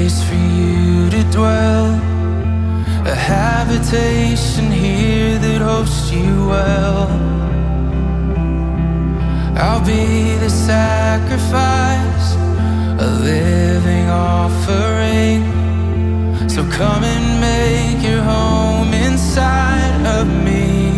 place for you to dwell, a habitation here that hosts you well. I'll be the sacrifice, a living offering. So come and make your home inside of me.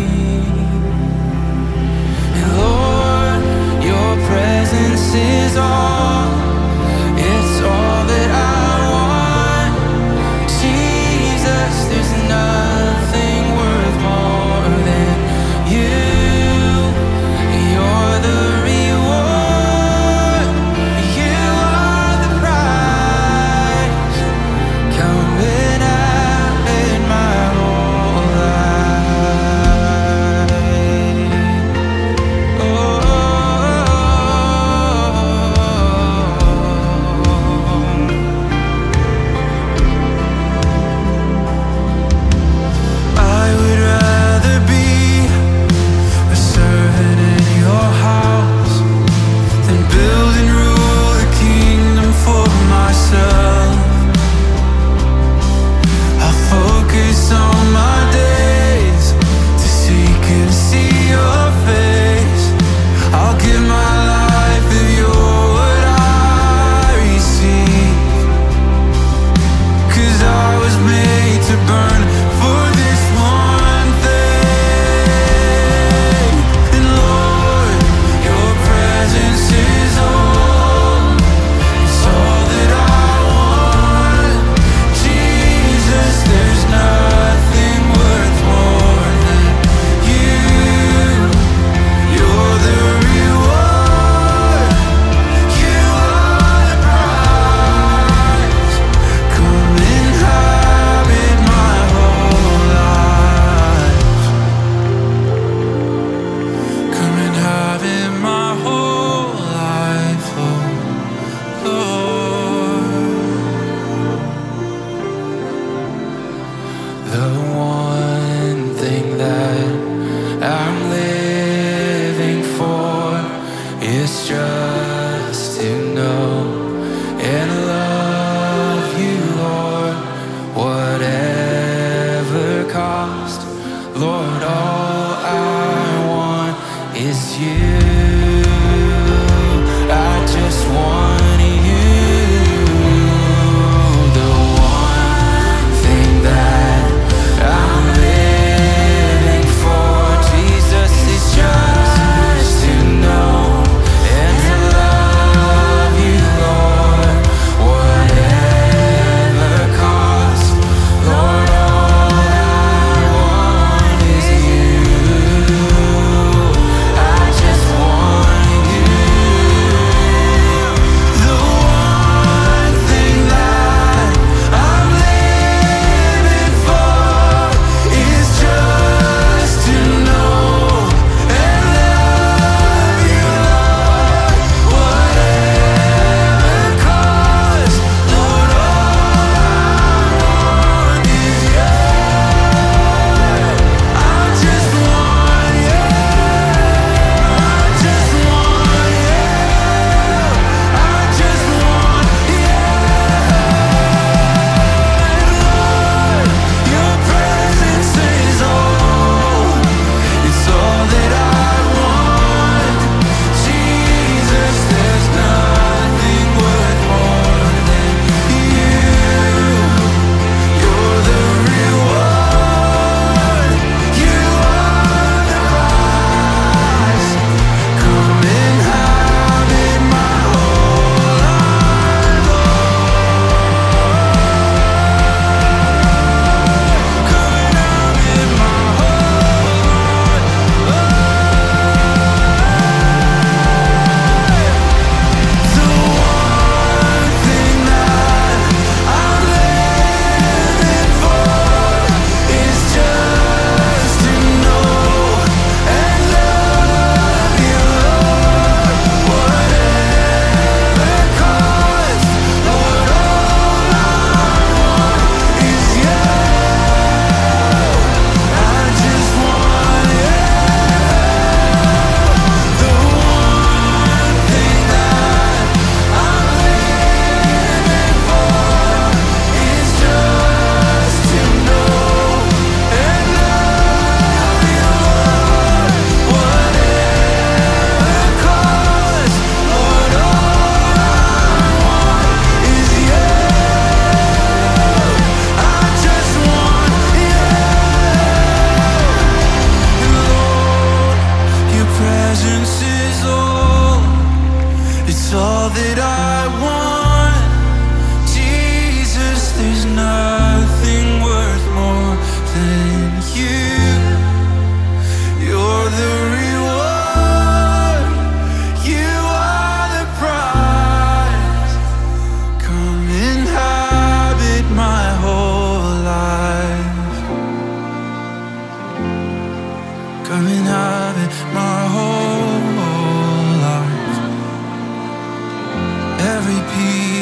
And Lord, your presence is all, it's all that I want. Jesus, there's nothing worth more than you. You're the reward, you are the prize. Come and have it my whole life. Oh,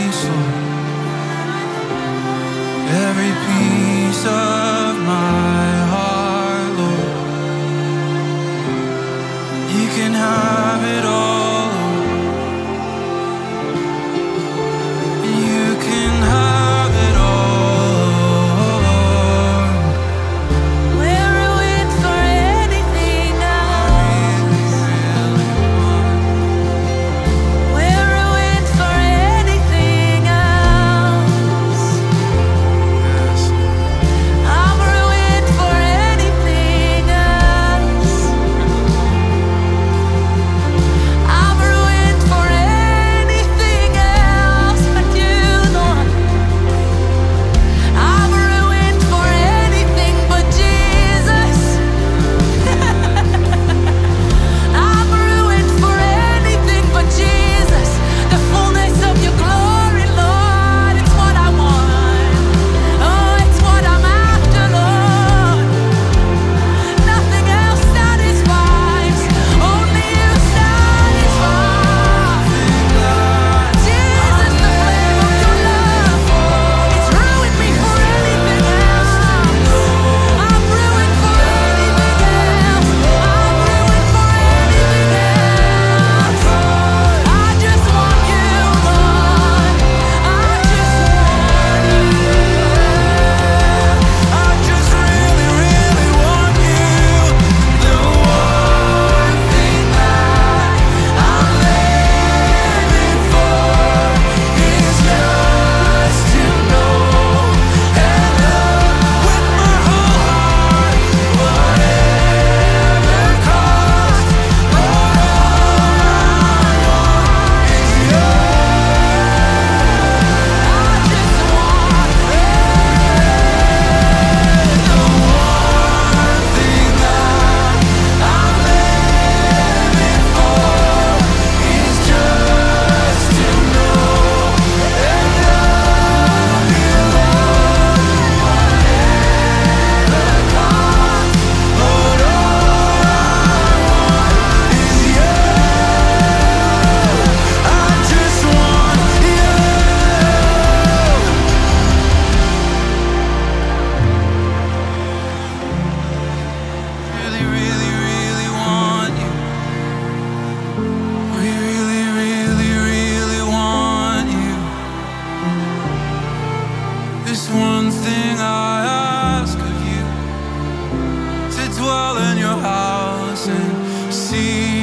peace, Lord. Every piece of my heart, Lord. You can have it all, Lord. You can have it all. We're ruined for anything else. We're ruined for anything else. I'm ruined for anything else. I'm ruined for anything else but you, Lord. I'm ruined for anything but Jesus. I'm ruined for anything but Jesus. The fullness of your glory, Lord. It's what I want. Oh, it's what I'm after, Lord. Nothing else satisfies. Only you satisfy. Jesus, the flame of your love. It's ruined me for anything else. I'm ruined for anything else. I'm ruined for anything else. I just want you, Lord. I just want you. I just really, really want you. The one thing that I'm living for is just to know and love with my whole heart, whatever cost. Lord, all I want is you. I just want The one thing that I'm living for is just to know and love you, Lord, whatever cost. Lord, all I want is you. I just want you. Really, really, really want you. We really, really, really want you. This one thing I ask of you, to dwell in your house and see